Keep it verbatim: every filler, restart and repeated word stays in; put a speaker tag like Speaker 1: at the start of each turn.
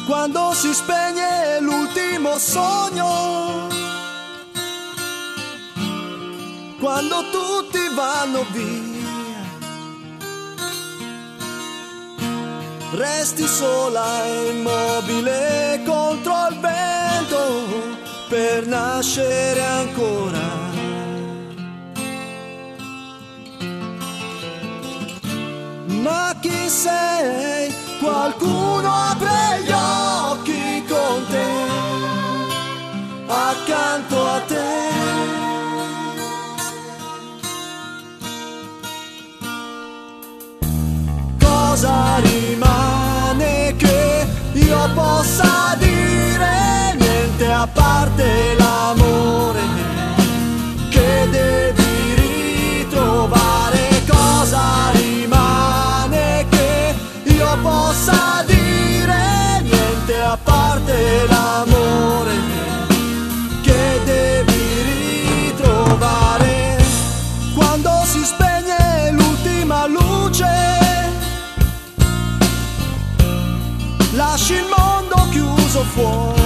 Speaker 1: quando si spegne l'ultimo sogno, quando tutti vanno via, resti sola e immobile contro il vento per nascere ancora. Ma chi sei? Qualcuno apre gli occhi con te, accanto a te. Cosa rimane che io possa dire? Niente a parte l'amore che devi ritrovare. Cosa rimane che io possa dire? Niente a parte l'amore che devi ritrovare. Quando si spegne l'ultima luce, lasci il mondo chiuso fuori.